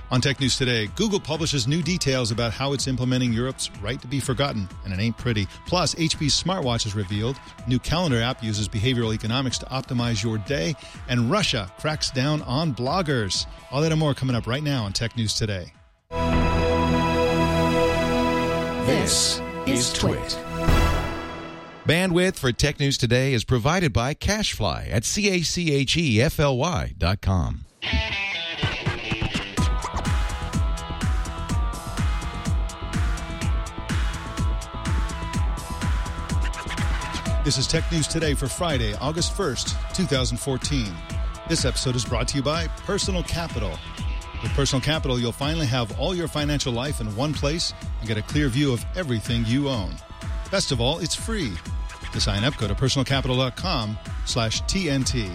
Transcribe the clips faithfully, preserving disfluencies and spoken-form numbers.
On Tech News Today, Google publishes new details about how it's implementing Europe's right to be forgotten, and it ain't pretty. Plus, H P's smartwatch is revealed, new calendar app uses behavioral economics to optimize your day, and Russia cracks down on bloggers. All that and more coming up right now on Tech News Today. This is Twit. Bandwidth for Tech News Today is provided by CashFly at C A C H E F L Y dot com. This is Tech News Today for Friday, August first, twenty fourteen. This episode is brought to you by Personal Capital. With Personal Capital, you'll finally have all your financial life in one place and get a clear view of everything you own. Best of all, it's free. To sign up, go to personal capital dot com slash T N T.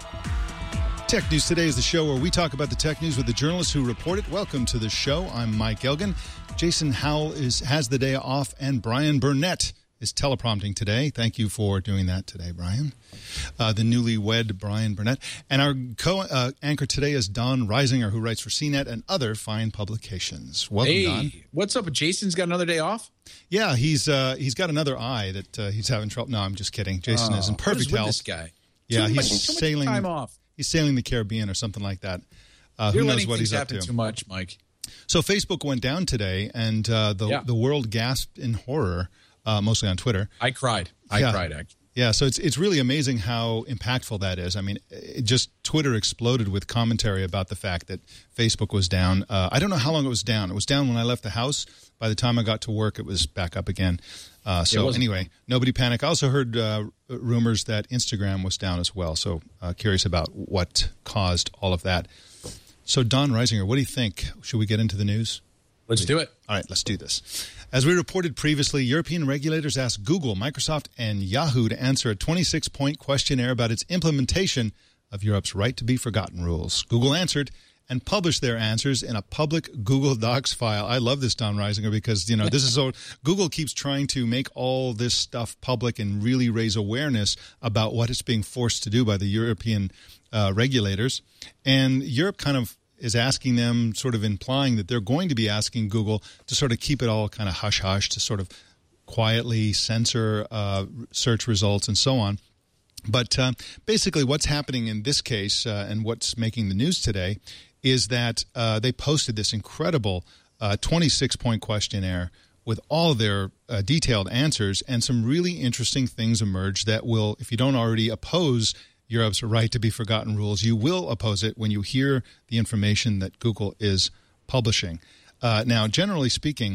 Tech News Today is the show where we talk about the tech news with the journalists who report it. Welcome to the show. I'm Mike Elgin. Jason Howell is has the day off, and Brian Burnett is teleprompting today. Thank you for doing that today, Brian. Uh, the newlywed Brian Burnett. And our co-anchor uh, today is Don Reisinger, who writes for C net and other fine publications. Welcome, hey, Don. What's up? Jason's got another day off? Yeah, he's uh, he's got another eye that uh, he's having trouble. No, I'm just kidding. Jason oh, is in perfect what is with health. This guy? Yeah, too he's much, too sailing much time off. He's sailing the Caribbean or something like that. Uh, You're who knows letting what things he's up happen to? Too much, Mike. So Facebook went down today, and uh, the yeah. the world gasped in horror. Uh, mostly on Twitter. I cried. I yeah. cried, actually. Yeah, so it's it's really amazing how impactful that is. I mean, it just Twitter exploded with commentary about the fact that Facebook was down. Uh, I don't know how long it was down. It was down when I left the house. By the time I got to work, it was back up again. Uh, so anyway, nobody panic. I also heard uh, rumors that Instagram was down as well. So uh, curious about what caused all of that. So Don Reisinger, what do you think? Should we get into the news? Let's do it. All right, let's do this. As we reported previously, European regulators asked Google, Microsoft, and Yahoo to answer a twenty-six point questionnaire about its implementation of Europe's right to be forgotten rules. Google answered and published their answers in a public Google Docs file. I love this, Don Reisinger, because, you know, this is so Google keeps trying to make all this stuff public and really raise awareness about what it's being forced to do by the European uh, regulators. And Europe kind of is asking them, sort of implying that they're going to be asking Google to sort of keep it all kind of hush-hush, to sort of quietly censor uh, search results and so on. But uh, basically what's happening in this case uh, and what's making the news today is that uh, they posted this incredible uh, twenty-six point questionnaire with all their uh, detailed answers, and some really interesting things emerged that will, if you don't already oppose Europe's right to be forgotten rules, you will oppose it when you hear the information that Google is publishing. Uh, now, generally speaking,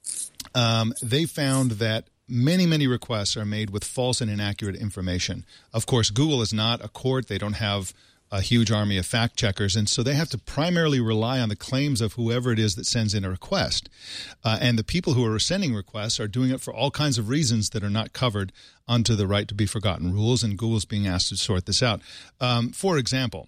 um, they found that many, many requests are made with false and inaccurate information. Of course, Google is not a court. They don't have a huge army of fact checkers, and so they have to primarily rely on the claims of whoever it is that sends in a request. Uh, and the people who are sending requests are doing it for all kinds of reasons that are not covered under the right to be forgotten rules, and Google's being asked to sort this out. Um, for example,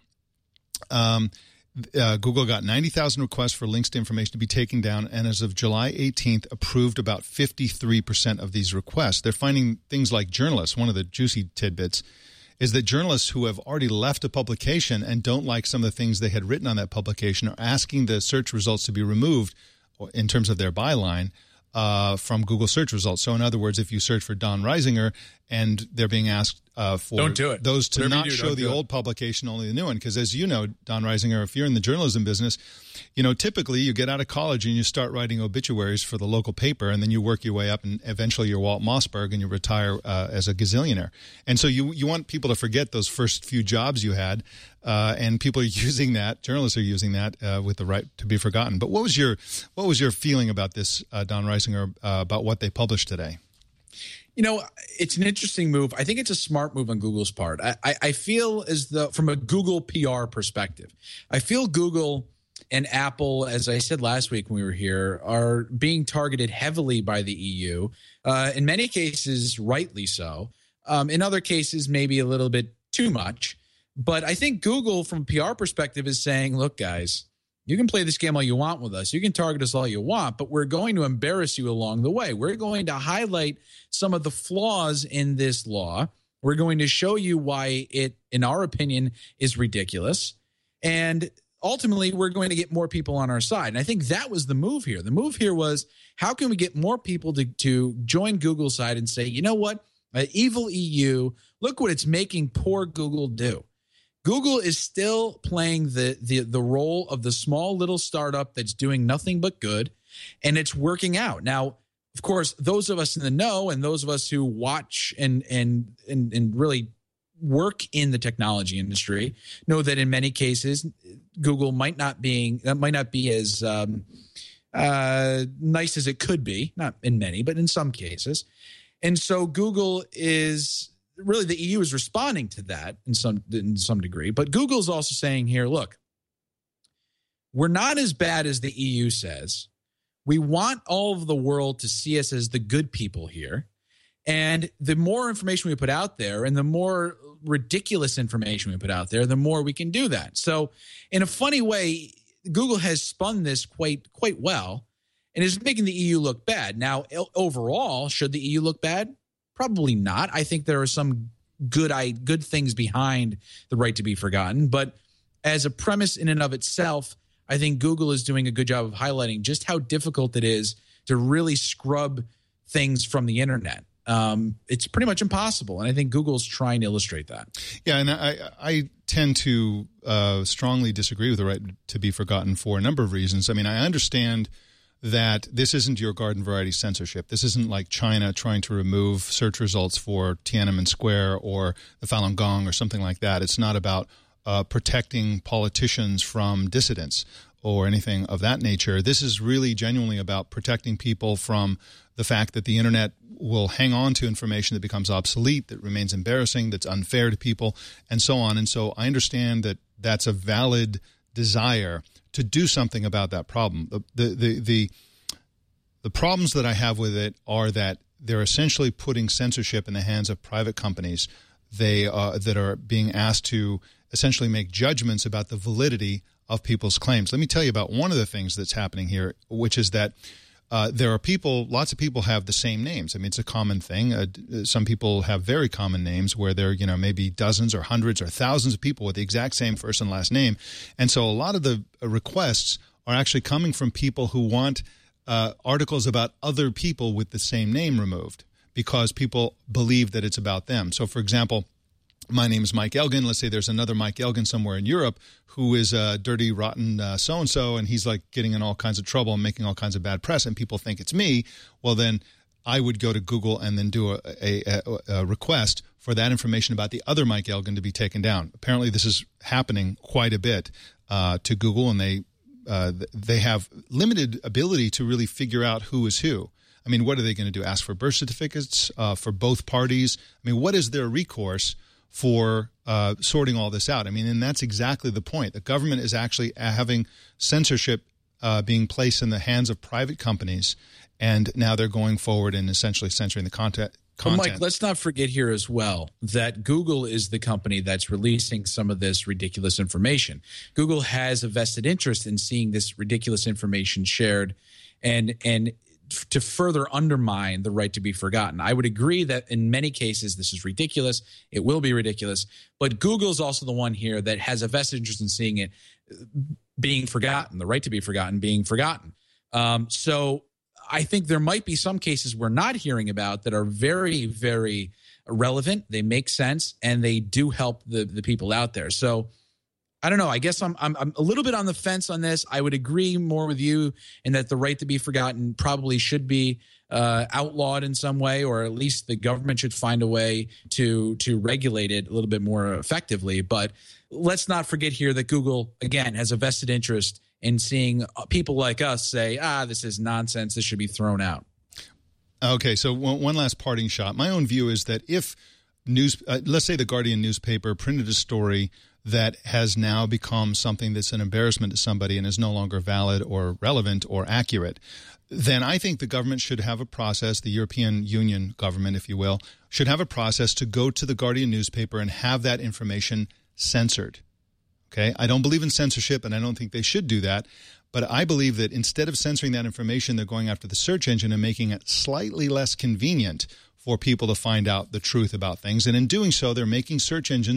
um, uh, Google got ninety thousand requests for links to information to be taken down, and as of July eighteenth, approved about fifty-three percent of these requests. They're finding things like journalists. One of the juicy tidbits is that journalists who have already left a publication and don't like some of the things they had written on that publication are asking the search results to be removed in terms of their byline uh, from Google search results. So in other words, if you search for Don Reisinger and they're being asked uh, for don't do it. those to Whatever not do, show the old publication, only the new one. Because as you know, Don Reisinger, if you're in the journalism business, you know, typically you get out of college and you start writing obituaries for the local paper, and then you work your way up, and eventually you're Walt Mossberg and you retire uh, as a gazillionaire. And so you you want people to forget those first few jobs you had, uh, and people are using that, journalists are using that uh, with the right to be forgotten. But what was your what was your feeling about this, uh, Don Reisinger, uh, about what they published today? You know, it's an interesting move. I think it's a smart move on Google's part. I, I, I feel as though, from a Google P R perspective, I feel Google and Apple, as I said last week when we were here, are being targeted heavily by the E U. Uh, in many cases, rightly so. Um, in other cases, maybe a little bit too much. But I think Google, from a P R perspective, is saying, look, guys, you can play this game all you want with us. You can target us all you want, but we're going to embarrass you along the way. We're going to highlight some of the flaws in this law. We're going to show you why it, in our opinion, is ridiculous. And ultimately we're going to get more people on our side. And I think that was the move here. The move here was, how can we get more people to, to join Google's side and say, you know what, uh, evil E U, look what it's making poor Google do. Google is still playing the, the the role of the small little startup that's doing nothing but good, and it's working out. Now, of course, those of us in the know and those of us who watch and and and, and really work in the technology industry know that in many cases, Google might not being might not be as um, uh, nice as it could be. Not in many, but in some cases. And so Google is really, the E U is responding to that in some in some degree. But Google's also saying here, look, we're not as bad as the E U says. We want all of the world to see us as the good people here. And the more information we put out there and the more ridiculous information we put out there, the more we can do that. So in a funny way, Google has spun this quite quite well and is making the E U look bad. Now, overall, should the E U look bad? Probably not. I think there are some good I, good things behind the right to be forgotten. But as a premise in and of itself, I think Google is doing a good job of highlighting just how difficult it is to really scrub things from the internet. Um, it's pretty much impossible. And I think Google's trying to illustrate that. Yeah, and I, I tend to uh, strongly disagree with the right to be forgotten for a number of reasons. I mean, I understand that this isn't your garden variety censorship. This isn't like China trying to remove search results for Tiananmen Square or the Falun Gong or something like that. It's not about uh, protecting politicians from dissidents or anything of that nature. This is really genuinely about protecting people from the fact that the internet will hang on to information that becomes obsolete, that remains embarrassing, that's unfair to people, and so on. And so I understand that that's a valid desire to do something about that problem. The, the the the the problems that I have with it are that they're essentially putting censorship in the hands of private companies. They uh, that are being asked to essentially make judgments about the validity of people's claims. Let me tell you about one of the things that's happening here, which is that uh, there are people, lots of people have the same names. I mean, it's a common thing. Uh, some people have very common names where there are, you know, maybe dozens or hundreds or thousands of people with the exact same first and last name. And so a lot of the requests are actually coming from people who want uh, articles about other people with the same name removed because people believe that it's about them. So, for example, my name is Mike Elgin. Let's say there's another Mike Elgin somewhere in Europe who is a dirty, rotten uh, so-and-so, and he's like getting in all kinds of trouble and making all kinds of bad press, and people think it's me. Well, then I would go to Google and then do a, a, a request for that information about the other Mike Elgin to be taken down. Apparently, this is happening quite a bit uh, to Google, and they uh, they have limited ability to really figure out who is who. I mean, what are they going to do? Ask for birth certificates uh, for both parties? I mean, what is their recourse for uh, sorting all this out? I mean, and that's exactly the point. The government is actually having censorship uh, being placed in the hands of private companies, and now they're going forward and essentially censoring the content. But Mike, let's not forget here as well that Google is the company that's releasing some of this ridiculous information. Google has a vested interest in seeing this ridiculous information shared and and to further undermine the right to be forgotten. I would agree that in many cases this is ridiculous. It will be ridiculous. But Google's also the one here that has a vested interest in seeing it being forgotten, the right to be forgotten being forgotten. Um, so I think there might be some cases we're not hearing about that are very, very relevant. They make sense, and they do help the, the people out there. So I don't know. I guess I'm, I'm I'm a little bit on the fence on this. I would agree more with you in that the right to be forgotten probably should be uh, outlawed in some way, or at least the government should find a way to to regulate it a little bit more effectively. But let's not forget here that Google, again, has a vested interest in seeing people like us say, ah, this is nonsense. This should be thrown out. Okay, so one, one last parting shot. My own view is that if news, uh, let's say the Guardian newspaper printed a story that has now become something that's an embarrassment to somebody and is no longer valid or relevant or accurate, then I think the government should have a process, the European Union government, if you will, should have a process to go to the Guardian newspaper and have that information censored. Okay, I don't believe in censorship, and I don't think they should do that. But I believe that instead of censoring that information, they're going after the search engine and making it slightly less convenient for people to find out the truth about things. And in doing so, they're making search engines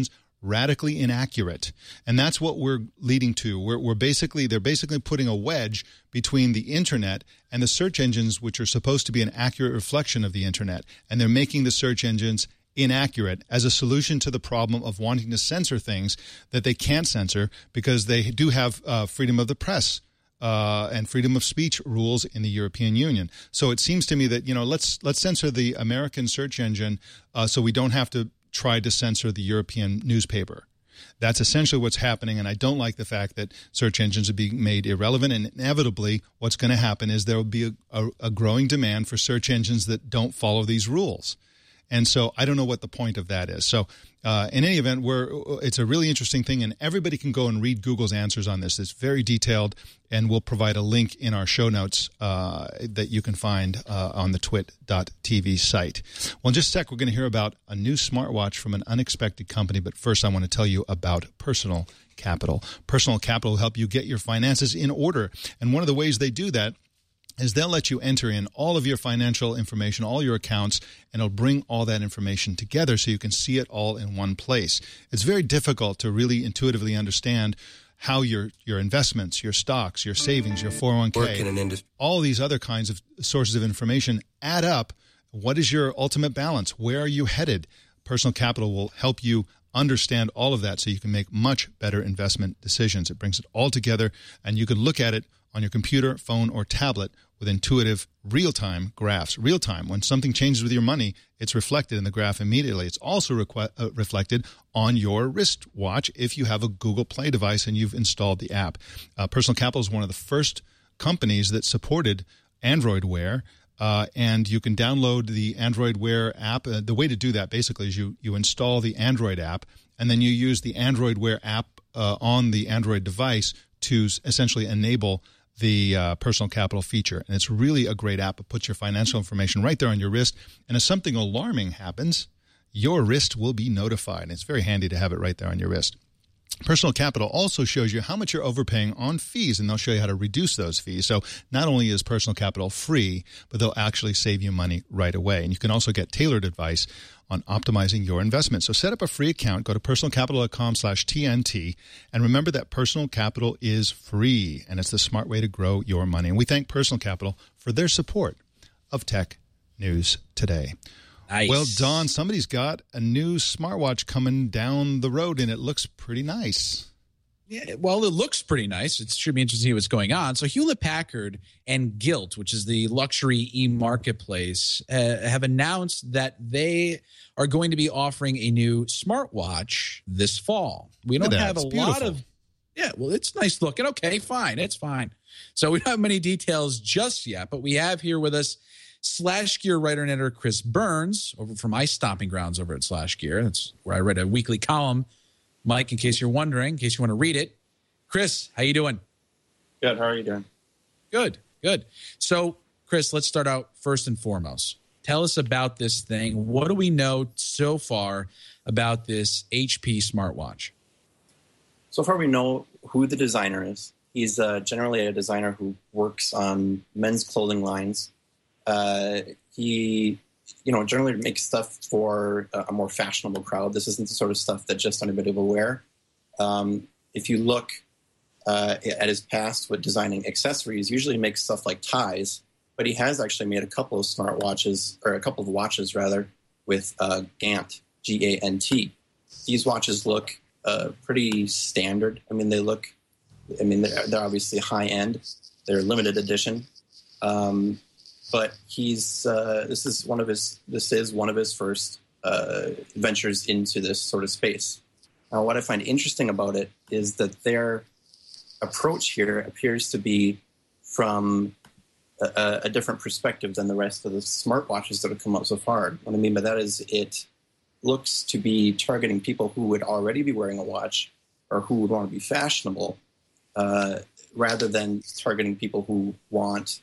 radically inaccurate. And that's what we're leading to. We're, we're basically, they're basically putting a wedge between the internet and the search engines, which are supposed to be an accurate reflection of the internet. And they're making the search engines inaccurate as a solution to the problem of wanting to censor things that they can't censor because they do have uh, freedom of the press uh, and freedom of speech rules in the European Union. So it seems to me that, you know, let's let's censor the American search engine uh, so we don't have to try to censor the European newspaper. That's essentially what's happening, and I don't like the fact that search engines are being made irrelevant, and inevitably what's going to happen is there will be a, a, a growing demand for search engines that don't follow these rules. And so I don't know what the point of that is. So uh, in any event, we're, it's a really interesting thing, and everybody can go and read Google's answers on this. It's very detailed, and we'll provide a link in our show notes uh, that you can find uh, on the twit dot t v site. Well, in just a sec, we're going to hear about a new smartwatch from an unexpected company, but first I want to tell you about Personal Capital. Personal Capital will help you get your finances in order, and one of the ways they do that is they'll let you enter in all of your financial information, all your accounts, and it'll bring all that information together so you can see it all in one place. It's very difficult to really intuitively understand how your your investments, your stocks, your savings, your four oh one k, work in an industry, all these other kinds of sources of information add up. What is your ultimate balance? Where are you headed? Personal Capital will help you understand all of that so you can make much better investment decisions. It brings it all together, and you can look at it on your computer, phone, or tablet with intuitive real-time graphs. Real-time, when something changes with your money, it's reflected in the graph immediately. It's also requ- uh, reflected on your wristwatch if you have a Google Play device and you've installed the app. Uh, Personal Capital is one of the first companies that supported Android Wear, uh, and you can download the Android Wear app. Uh, the way to do that basically is you, you install the Android app, and then you use the Android Wear app uh, on the Android device to essentially enable the uh, Personal Capital feature. And it's really a great app. It puts your financial information right there on your wrist. And if something alarming happens, your wrist will be notified. And it's very handy to have it right there on your wrist. Personal Capital also shows you how much you're overpaying on fees, and they'll show you how to reduce those fees. So not only is Personal Capital free, but they'll actually save you money right away. And you can also get tailored advice on optimizing your investment. So set up a free account. Go to personalcapital.com slash TNT. And remember that Personal Capital is free, and it's the smart way to grow your money. And we thank Personal Capital for their support of Tech News Today. Nice. Well, Don, somebody's got a new smartwatch coming down the road, and it looks pretty nice. Yeah, well, it looks pretty nice. It should be interesting to see what's going on. So Hewlett-Packard and Gilt, which is the luxury e-marketplace, uh, have announced that they are going to be offering a new smartwatch this fall. We don't have a lot of – yeah, well, it's nice looking. Okay, fine. It's fine. So we don't have many details just yet, but we have here with us Slash Gear writer and editor Chris Burns, over from my stomping grounds over at Slash Gear. That's where I read a weekly column. Mike, in case you're wondering, in case you want to read it. Chris, how you doing? Good. How are you doing? Good, good. So, Chris, let's start out first and foremost. Tell us about this thing. What do we know so far about this H P smartwatch? So far, we know who the designer is. He's uh, generally a designer who works on men's clothing lines. Uh, he, you know, generally makes stuff for a more fashionable crowd. This isn't the sort of stuff that just anybody will wear. Um, if you look uh, at his past with designing accessories, usually he makes stuff like ties, but he has actually made a couple of smart watches, or a couple of watches rather, with uh, Gant, G A N T. These watches look uh, pretty standard. I mean, they look, I mean, they're, they're obviously high end. They're limited edition. Um, But he's uh, this is one of his this is one of his first uh, ventures into this sort of space. Now, what I find interesting about it is that their approach here appears to be from a, a different perspective than the rest of the smartwatches that have come out so far. What I mean by that is it looks to be targeting people who would already be wearing a watch or who would want to be fashionable, uh, rather than targeting people who want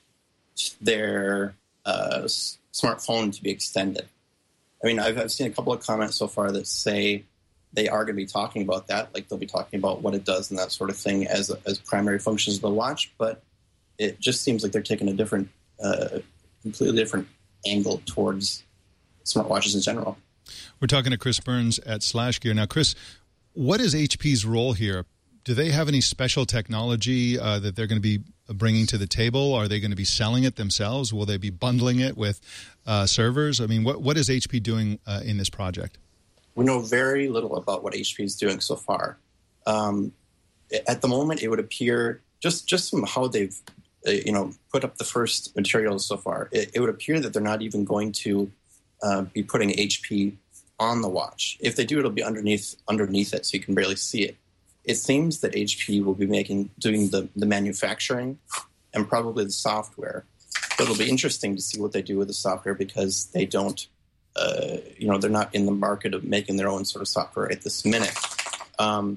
their uh, smartphone to be extended. I mean, I've, I've seen a couple of comments so far that say they are going to be talking about that, like they'll be talking about what it does and that sort of thing as as primary functions of the watch, but it just seems like they're taking a different, uh, completely different angle towards smartwatches in general. We're talking to Chris Burns at Slash Gear. Now, Chris, what is H P's role here? Do they have any special technology uh, that they're going to be bringing to the table? Are they going to be selling it themselves? Will they be bundling it with uh, servers? I mean, what what is H P doing uh, in this project? We know very little about what H P is doing so far. Um, at the moment, it would appear, just, just from how they've uh, you know, put up the first materials so far, it, it would appear that they're not even going to uh, be putting H P on the watch. If they do, it'll be underneath underneath it, so you can barely see it. It seems that H P will be making doing the, the manufacturing and probably the software. But it'll be interesting to see what they do with the software, because they don't, uh, you know, they're not in the market of making their own sort of software at this minute. Um,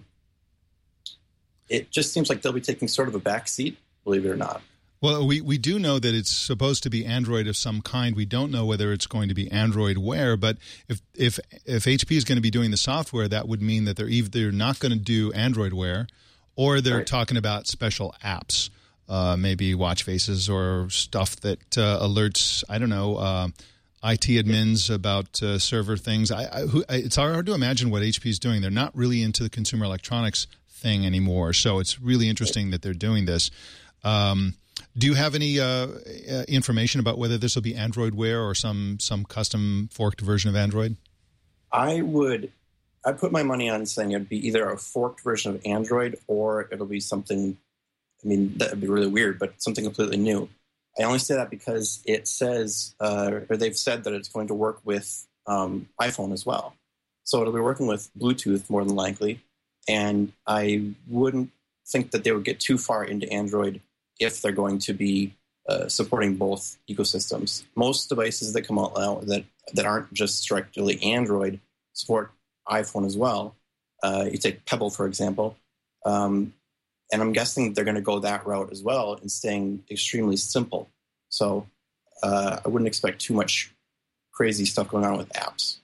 it just seems like they'll be taking sort of a back seat, believe it or not. Well, we, we do know that it's supposed to be Android of some kind. We don't know whether it's going to be Android Wear, but if if if H P is going to be doing the software, that would mean that they're either not going to do Android Wear, or they're right. talking about special apps, uh, maybe watch faces or stuff that uh, alerts, I don't know, uh, I T admins about uh, server things. I, I, who, I, it's hard to imagine what H P is doing. They're not really into the consumer electronics thing anymore, so it's really interesting that they're doing this. Um, Do you have any uh, information about whether this will be Android Wear or some some custom forked version of Android? I would, I'd put my money on saying it'd be either a forked version of Android, or it'll be something, I mean, that would be really weird, but something completely new. I only say that because it says, uh, or they've said that it's going to work with um, iPhone as well. So it'll be working with Bluetooth more than likely, and I wouldn't think that they would get too far into Android if they're going to be uh, supporting both ecosystems. Most devices that come out now that, that aren't just strictly Android support iPhone as well. Uh, you take Pebble, for example, um, and I'm guessing they're going to go that route as well and staying extremely simple. So uh, I wouldn't expect too much crazy stuff going on with apps.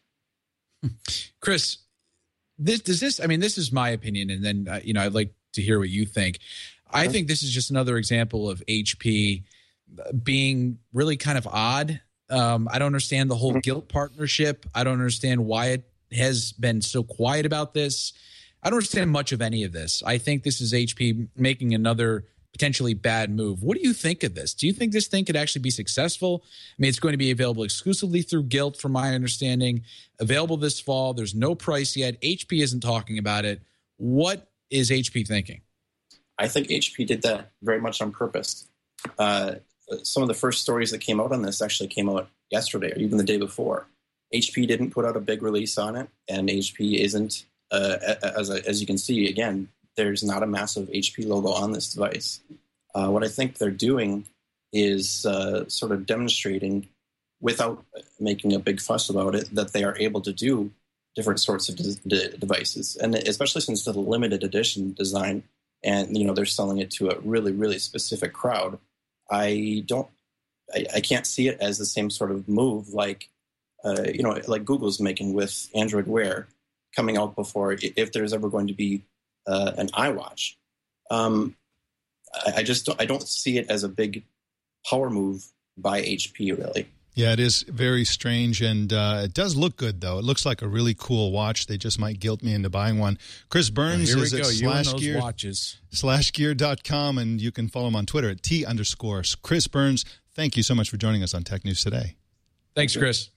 Chris, this, does this, I mean, this is my opinion, and then, uh, you know, I'd like to hear what you think. I think this is just another example of H P being really kind of odd. Um, I don't understand the whole Gilt partnership. I don't understand why it has been so quiet about this. I don't understand much of any of this. I think this is H P making another potentially bad move. What do you think of this? Do you think this thing could actually be successful? I mean, it's going to be available exclusively through Gilt, from my understanding, available this fall. There's no price yet. H P isn't talking about it. What is H P thinking? I think H P did that very much on purpose. Uh, some of the first stories that came out on this actually came out yesterday or even the day before. H P didn't put out a big release on it, and H P isn't, uh, as, as you can see, again, there's not a massive H P logo on this device. Uh, what I think they're doing is uh, sort of demonstrating, without making a big fuss about it, that they are able to do different sorts of de- de- devices. And especially since it's a limited edition design, and, you know, they're selling it to a really, really specific crowd, I don't, I, I can't see it as the same sort of move like, uh, you know, like Google's making with Android Wear coming out before, if there's ever going to be uh, an iWatch. Um, I, I just don't, I don't see it as a big power move by H P, really. Yeah, it is very strange, and uh, it does look good, though. It looks like a really cool watch. They just might guilt me into buying one. Chris Burns well, is at slash gear, watches. slash gear dot com, and you can follow him on Twitter at T underscore. Chris Burns, thank you so much for joining us on Tech News Today. Thanks, Chris.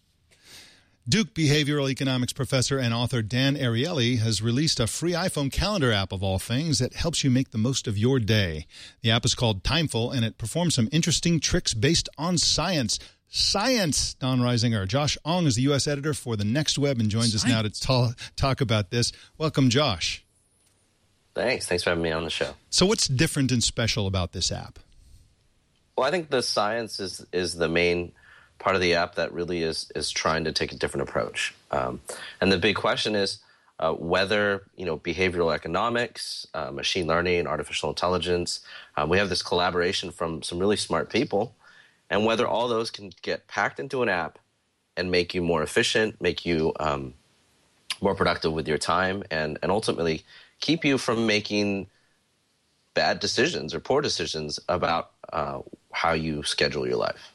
Duke behavioral economics professor and author Dan Ariely has released a free iPhone calendar app, of all things, that helps you make the most of your day. The app is called Timeful, and it performs some interesting tricks based on science. Science, Don Reisinger. Josh Ong is the U S editor for The Next Web and joins Science. us now to ta- talk about this. Welcome, Josh. Thanks. Thanks for having me on the show. So what's different and special about this app? Well, I think the science is is the main part of the app that really is is trying to take a different approach. Um, and the big question is uh, whether, you know, behavioral economics, uh, machine learning, artificial intelligence, um, we have this collaboration from some really smart people, and whether all those can get packed into an app and make you more efficient, make you um, more productive with your time, and, and ultimately keep you from making bad decisions or poor decisions about uh, how you schedule your life.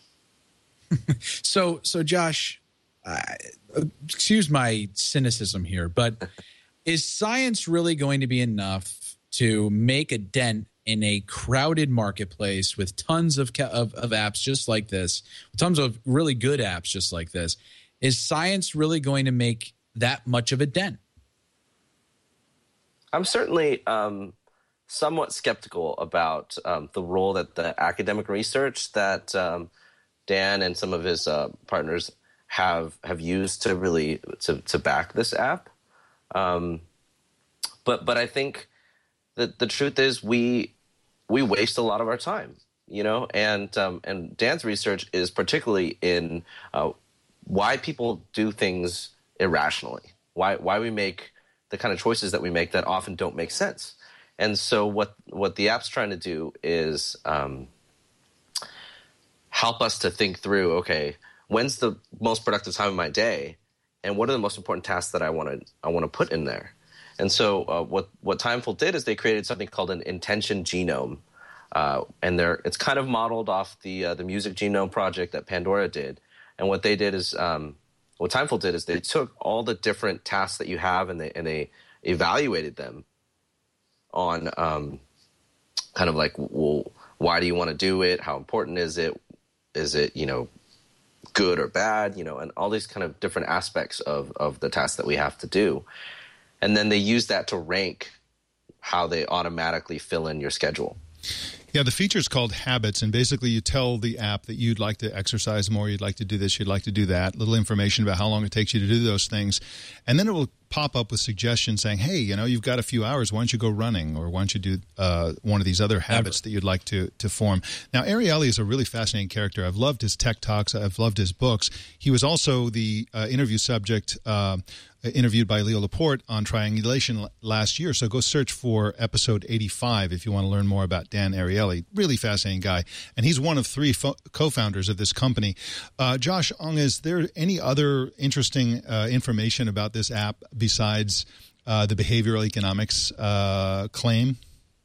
so, so Josh, uh, excuse my cynicism here, but is science really going to be enough to make a dent in a crowded marketplace with tons of, of of apps just like this, tons of really good apps just like this? Is science really going to make that much of a dent? I'm certainly um, somewhat skeptical about um, the role that the academic research that um, Dan and some of his uh, partners have have used to really to, to back this app. Um, but but I think that the truth is we we waste a lot of our time, you know, and um, and Dan's research is particularly in uh, why people do things irrationally, why why we make the kind of choices that we make that often don't make sense. And so what what the app's trying to do is um, help us to think through, okay, when's the most productive time of my day, and what are the most important tasks that I want to I want to put in there. And so uh, what what Timeful did is they created something called an intention genome, uh, and they're it's kind of modeled off the uh, the music genome project that Pandora did. And what they did is um, what Timeful did is they took all the different tasks that you have and they and they evaluated them on um, kind of like, well, why do you want to do it? How important is it? Is it, you know, good or bad? You know, and all these kind of different aspects of of the tasks that we have to do. And then they use that to rank how they automatically fill in your schedule. Yeah, the feature is called Habits, and basically you tell the app that you'd like to exercise more, you'd like to do this, you'd like to do that, little information about how long it takes you to do those things, and then it will pop up with suggestions saying, hey, you know, you've got a few hours, why don't you go running, or why don't you do uh, one of these other habits that you'd like to to form. Now, Ariely is a really fascinating character. I've loved his tech talks. I've loved his books. He was also the uh, interview subject uh, interviewed by Leo Laporte on Triangulation last year. So go search for episode eighty-five if you want to learn more about Dan Ariely. Really fascinating guy. And he's one of three fo- co-founders of this company. Uh, Josh Ong, is there any other interesting uh, information about this app besides uh, the behavioral economics uh, claim?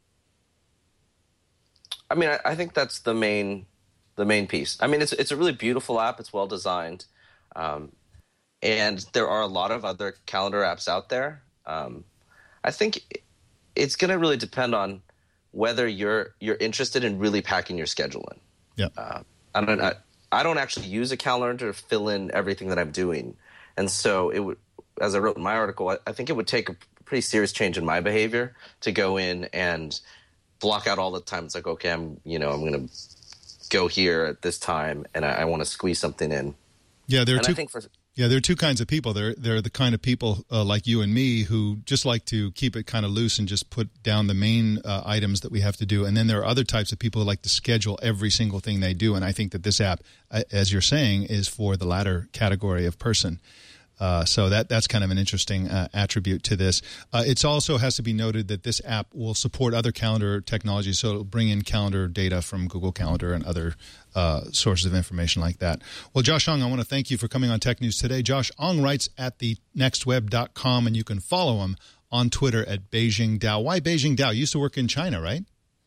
I mean, I, I think that's the main the main piece. I mean, it's it's a really beautiful app. It's well designed. Um, And there are a lot of other calendar apps out there. Um, I think it's going to really depend on whether you're you're interested in really packing your schedule in. Yeah. Uh, I don't. I, I don't actually use a calendar to fill in everything that I'm doing, and so it would. As I wrote in my article, I, I think it would take a pretty serious change in my behavior to go in and block out all the time. It's like, okay, I'm you know I'm going to go here at this time, and I, I want to squeeze something in. Yeah, there are and two. I think for, Yeah, there are two kinds of people. They're, they're the kind of people uh, like you and me who just like to keep it kind of loose and just put down the main uh, items that we have to do. And then there are other types of people who like to schedule every single thing they do. And I think that this app, uh, as you're saying, is for the latter category of person. Uh, so that that's kind of an interesting uh, attribute to this. Uh, it also has to be noted that this app will support other calendar technologies, so it'll bring in calendar data from Google Calendar and other uh, sources of information like that. Well, Josh Ong, I want to thank you for coming on Tech News Today. Josh Ong writes at the next web dot com, and you can follow him on Twitter at Beijing Dao. Why Beijing Dao? You used to work in China, right?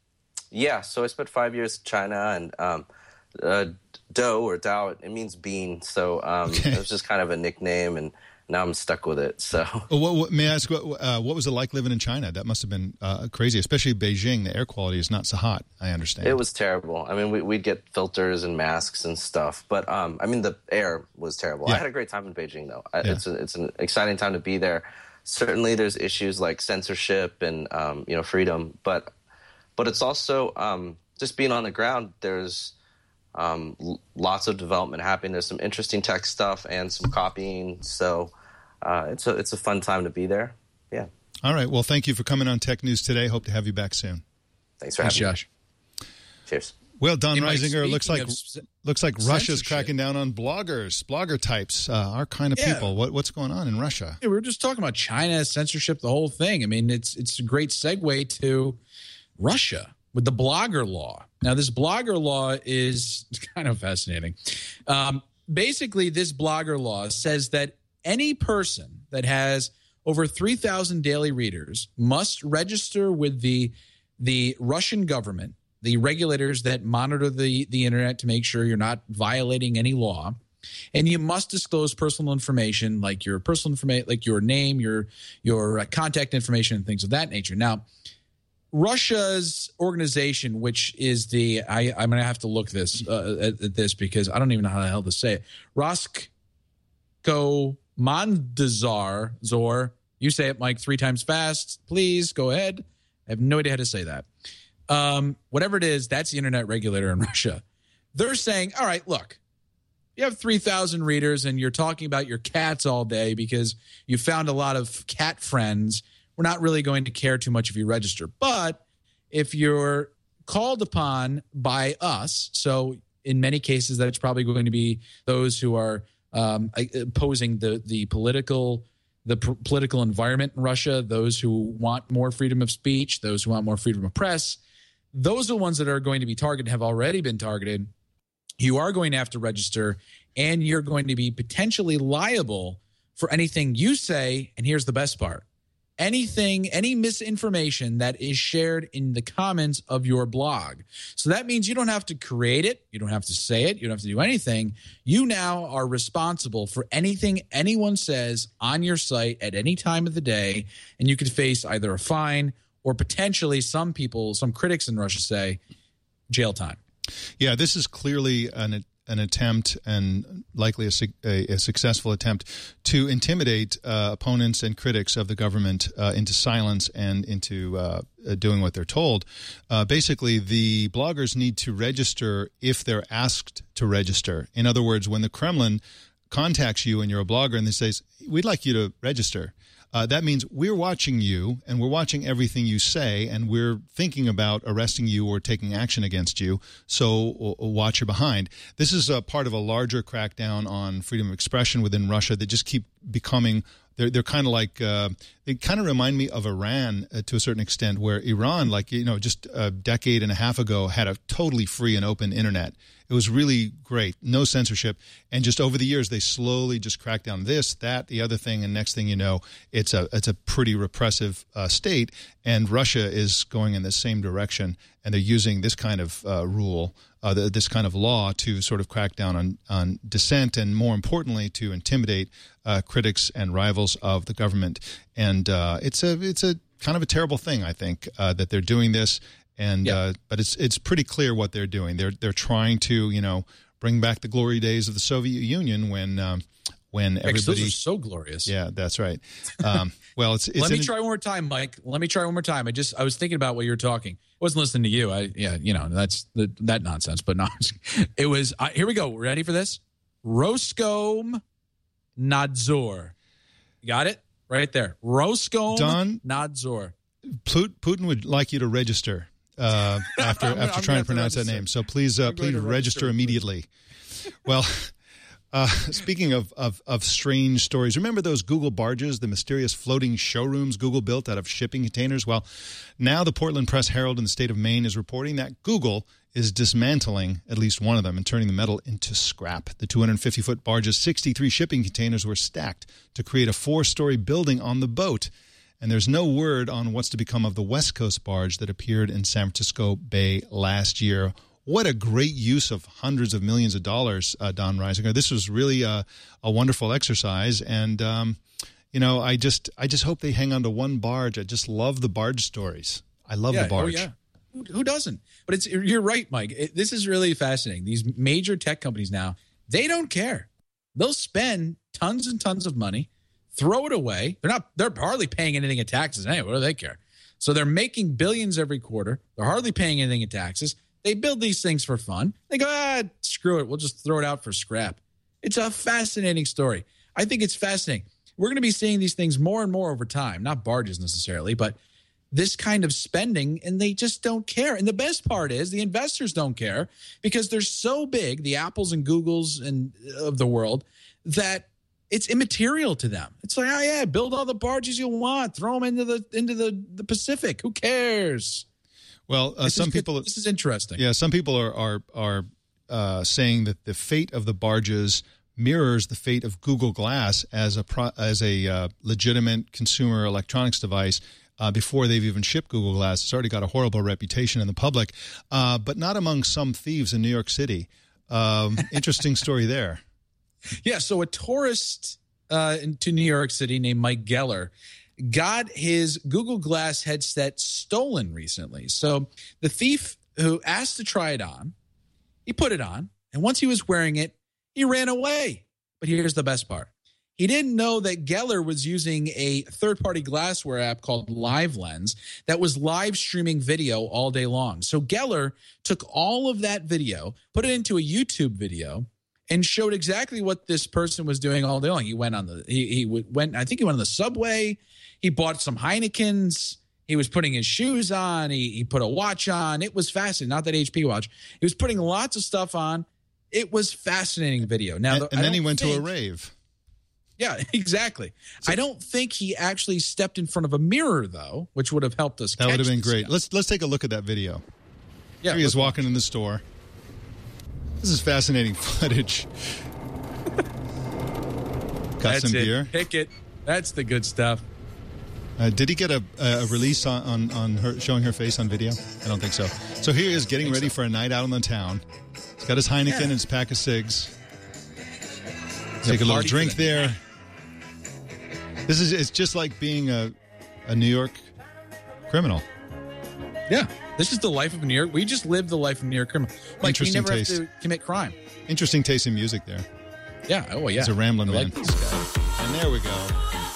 Yeah, so I spent five years in China, and um, uh, Dough or Dao, it means bean. So um, okay. It was just kind of a nickname, and now I'm stuck with it. So, well, what, what, may I ask, what, uh, what was it like living in China? That must have been uh, crazy, especially Beijing. The air quality is not so hot, I understand. It was terrible. I mean, we, we'd get filters and masks and stuff, but um, I mean, the air was terrible. Yeah. I had a great time in Beijing, though. I, yeah. It's a, it's an exciting time to be there. Certainly, there's issues like censorship and um, you know freedom, but but it's also um, just being on the ground. There's Um, lots of development happening. There's some interesting tech stuff and some copying. So uh, it's a it's a fun time to be there. Yeah. All right. Well, thank you for coming on Tech News Today. Hope to have you back soon. Thanks for Thanks, having Josh. me. Cheers. Well, Don hey, Mike, Reisinger, looks like of, looks like Russia's cracking down on bloggers, blogger types, uh, our kind of yeah. people. What what's going on in Russia? Yeah, we were just talking about China, censorship, the whole thing. I mean, it's it's a great segue to Russia with the blogger law. Now, this blogger law is kind of fascinating. Um, basically, this blogger law says that any person that has over three thousand daily readers must register with the the Russian government, the regulators that monitor the, the internet to make sure you're not violating any law. And you must disclose personal information, like your personal information, like your name, your your uh, contact information, and things of that nature. Now, Russia's organization, which is the I, I'm going to have to look this uh, at, at this because I don't even know how the hell to say it. Roskomnadzor, Zor. You say it, Mike, three times fast. Please go ahead. I have no idea how to say that. Um, whatever it is, that's the internet regulator in Russia. They're saying, all right, look. You have three thousand readers and you're talking about your cats all day because you found a lot of cat friends. We're not really going to care too much if you register. But if you're called upon by us, so in many cases that's probably going to be those who are um, opposing the, the political the p- political environment in Russia, those who want more freedom of speech, those who want more freedom of press, those are the ones that are going to be targeted, have already been targeted. You are going to have to register, and you're going to be potentially liable for anything you say. And here's the best part. Anything, any misinformation that is shared in the comments of your blog. So that means you don't have to create it. You don't have to say it. You don't have to do anything. You now are responsible for anything anyone says on your site at any time of the day. And you could face either a fine or potentially some people, some critics in Russia say jail time. Yeah, this is clearly an an attempt, and likely a, a, a successful attempt, to intimidate uh, opponents and critics of the government uh, into silence and into uh, doing what they're told. Uh, basically, the bloggers need to register if they're asked to register. In other words, when the Kremlin contacts you and you're a blogger and they say, we'd like you to register, Uh, that means we're watching you, and we're watching everything you say, and we're thinking about arresting you or taking action against you, so uh, watch your behind. This is a part of a larger crackdown on freedom of expression within Russia that just keep becoming – they're they're kind of like uh, – they kind of remind me of Iran uh, to a certain extent, where Iran, like, you know, just a decade and a half ago had a totally free and open internet. It was really great, no censorship, and just over the years they slowly just cracked down this, that, the other thing, and next thing you know, it's a it's a pretty repressive uh, state, and Russia is going in the same direction, and they're using this kind of uh, rule, uh, the, this kind of law to sort of crack down on, on dissent, and more importantly, to intimidate uh, critics and rivals of the government. And uh, it's a it's a kind of a terrible thing, I think, uh, that they're doing this. And yeah. uh, but it's it's pretty clear what they're doing. They're they're trying to you know bring back the glory days of the Soviet Union when um, when everybody. Those are so glorious. Yeah, that's right. Um, well, it's, it's let me an, try one more time, Mike. Let me try one more time. I just I was thinking about what you were talking. I wasn't listening to you. I yeah you know that's the, that nonsense. But no, it was. Uh, here we go. Ready for this? Roskomnadzor. You got it right there. Roskomnadzor. Putin would like you to register. Uh, after I'm, after I'm trying to pronounce to that name. So please uh, please register, register immediately. Well, uh, speaking of, of, of strange stories, remember those Google barges, the mysterious floating showrooms Google built out of shipping containers? Well, now the Portland Press-Herald in the state of Maine is reporting that Google is dismantling at least one of them and turning the metal into scrap. The two hundred fifty foot barge's sixty-three shipping containers were stacked to create a four-story building on the boat. And there's no word on what's to become of the West Coast barge that appeared in San Francisco Bay last year. What a great use of hundreds of millions of dollars, uh, Don Reisinger. This was really a, a wonderful exercise. And, um, you know, I just I just hope they hang on to one barge. I just love the barge stories. I love yeah, the barge. Oh, yeah. Who, who doesn't? But it's you're right, Mike. It, this is really fascinating. These major tech companies now, they don't care. They'll spend tons and tons of money, throw it away. They're not. They're hardly paying anything in taxes anyway. What do they care? So they're making billions every quarter. They're hardly paying anything in taxes. They build these things for fun. They go, ah, screw it. We'll just throw it out for scrap. It's a fascinating story. I think it's fascinating. We're going to be seeing these things more and more over time. Not barges necessarily, but this kind of spending, and they just don't care. And the best part is the investors don't care because they're so big, the Apples and Googles and of the world, that it's immaterial to them. It's like, oh yeah, build all the barges you want, throw them into the into the, the Pacific. Who cares? Well, uh, some people. This is interesting. Yeah, some people are are are uh, saying that the fate of the barges mirrors the fate of Google Glass as a pro, as a uh, legitimate consumer electronics device. Uh, before they've even shipped Google Glass, it's already got a horrible reputation in the public, uh, but not among some thieves in New York City. Um, interesting story there. Yeah, so a tourist uh, to New York City named Mike Geller got his Google Glass headset stolen recently. So the thief who asked to try it on, he put it on, and once he was wearing it, he ran away. But here's the best part. He didn't know that Geller was using a third-party glassware app called LiveLens that was live streaming video all day long. So Geller took all of that video, put it into a YouTube video, and showed exactly what this person was doing all day long. He went on the he he went I think he went on the subway. He bought some Heinekens. He was putting his shoes on. He he put a watch on. It was fascinating. Not that H P watch. He was putting lots of stuff on. It was fascinating video. Now, and, the, and then he went think, to a rave. Yeah, exactly. So, I don't think he actually stepped in front of a mirror, though, which would have helped us. That would have been this great. guy. Let's let's take a look at that video. Yeah, Here he is walking in the store. This is fascinating footage. Got That's some it. beer. Pick it. That's the good stuff. Uh, did he get a, a release on, on, on her showing her face on video? I don't think so. So here he is getting ready so. for a night out in the town. He's got his Heineken yeah. and his pack of cigs. It's Take a, a little drink there. Night. This is it's just like being a a New York criminal. Yeah, this is the life of a New York. We just live the life of a New York criminal. Like you never taste. have to commit crime. Interesting taste in music there. Yeah. Oh yeah. He's a rambling I man. Like this guy. And there we go.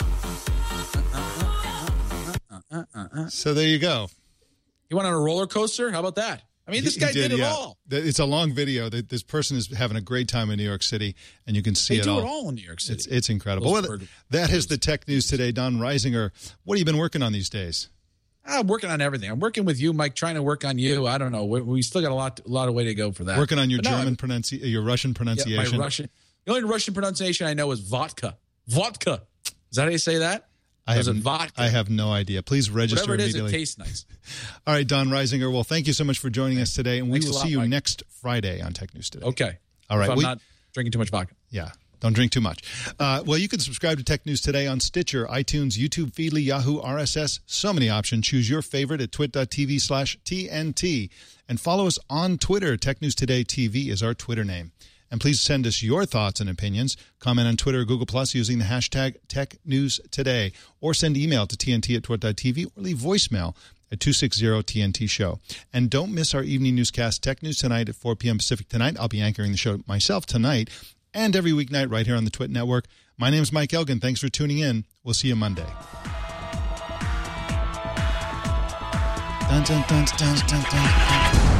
Uh, uh, uh. So there you go. You went on a roller coaster? How about that? I mean, this he, guy he did, did it yeah. all. It's a long video. This person is having a great time in New York City, and you can see they it do all. it all in New York City. It's, it's incredible. Well, that is the tech news today. Don Reisinger, what have you been working on these days? I'm working on everything. I'm working with you, Mike, trying to work on you. I don't know. We, we still got a lot a lot of way to go for that. Working on your but German no, pronunciation, your Russian pronunciation. Yeah, my Russian. The only Russian pronunciation I know is vodka. Vodka. Is that how you say that? I have, vodka? I have no idea. Please register Whatever it immediately. is, it tastes nice. All right, Don Reisinger. Well, thank you so much for joining us today, and Thanks we will lot, see you Mike. next Friday on Tech News Today. Okay. All right. If I'm we, not drinking too much vodka. Yeah. Don't drink too much. Uh, well, you can subscribe to Tech News Today on Stitcher, iTunes, YouTube, Feedly, Yahoo, R S S. So many options. Choose your favorite at twit.tv slash TNT. And follow us on Twitter. Tech News Today T V is our Twitter name. And please send us your thoughts and opinions. Comment on Twitter or Google Plus using the hashtag Tech News Today. Or send email to tnt at twit.tv or leave voicemail at two six zero T N T show. And don't miss our evening newscast, Tech News Tonight at four p.m. Pacific tonight. I'll be anchoring the show myself tonight and every weeknight right here on the Twit Network. My name is Mike Elgin. Thanks for tuning in. We'll see you Monday. Dun, dun, dun, dun, dun, dun.